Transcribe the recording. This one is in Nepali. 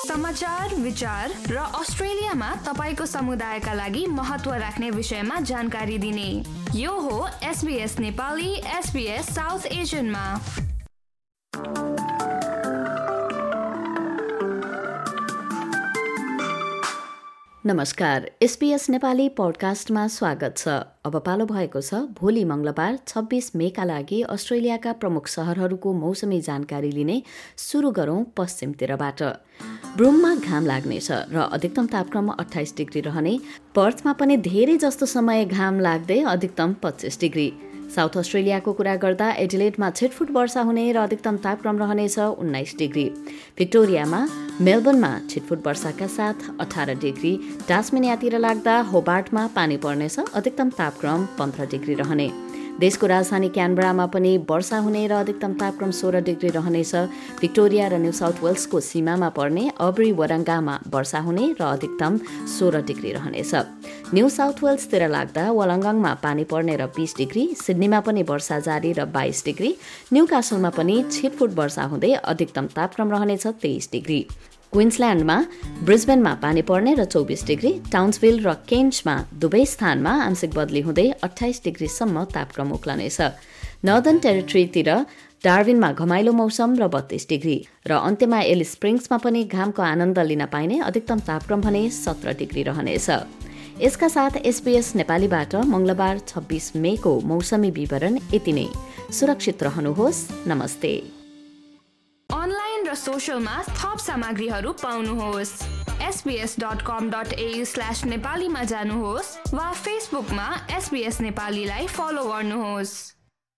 समाचार, विचार र अस्ट्रेलियामा तपाईको समुदायका लागि महत्त्व राख्ने विषयमा जानकारी दिने यो हो SBS नेपाली SBS साउथ एशियनमा। नमस्कार, SBS नेपाली पोडकास्टमा स्वागत छ। अब पालो भएको छ भोलि मंगलबार 26 मेका लागि अस्ट्रेलियाका प्रमुख शहरहरूको मौसमी जानकारी लिने। सुरु गरौं पश्चिमतिरबाट। ब्रुममा घाम लाग्नेछ र अधिकतम तापक्रम 28 डिग्री रहने। पर्थमा पनि धेरै जस्तो समय घाम लाग्दै अधिकतम 25 डिग्री। साउथ अस्ट्रेलियाको कुरा गर्दा एडिलेडमा छिटफुट वर्षा हुने र अधिकतम तापक्रम रहनेछ 19 डिग्री। भिक्टोरियामा, मेलबर्नमा छिटफुट वर्षाका साथ 18 डिग्री। टास्मेनियातिर लाग्दा होबार्टमा पानी पर्नेछ, अधिकतम तापक्रम 15 डिग्री रहने। देशको राजधानी क्यानबरामा पनि वर्षा हुने र अधिकतम तापक्रम 16 डिग्री रहनेछ। भिक्टोरिया र न्यू साउथ वेल्सको सीमामा पर्ने अब्री वरङ्गामा वर्षा हुने र अधिकतम 16 डिग्री रहनेछ। न्यू साउथ वेल्सतिर लाग्दा वलङ्गङमा पानी पर्ने र 20 डिग्री। सिडनीमा पनि वर्षा जारी र 22 डिग्री। न्यूकासलमा पनि छिटफुट वर्षा हुँदै अधिकतम तापक्रम रहनेछ 23 डिग्री। क्विन्सल्यान्डमा, ब्रिस्बेनमा पानी पर्ने र 24 डिग्री। टाउन्सभिल र केन्चमा दुवै स्थानमा आंशिक बदली हुँदै 28 डिग्रीसम्म तापक्रम उक्लनेछ। नर्दर्न टेरिटरीतिर डार्विनमा घमाइलो मौसम र 32 डिग्री र अन्त्यमा एलिस स्प्रिङ्समा पनि घामको आनन्द लिन पाइने, अधिकतम तापक्रम भने 17 डिग्री रहनेछ। यसका साथ SBS नेपालीबाट मंगलबार 26 मेको मौसमी विवरण यति नै। सुरक्षित रहनुहोस्। नमस्ते। अनलाइन र सोशलमा थप सामग्रीहरू पाउनुहोस्। sbs.com.au/नेपालीमा जानुहोस् वा फेसबुकमा SBS नेपालीलाई फलो गर्नुहोस्।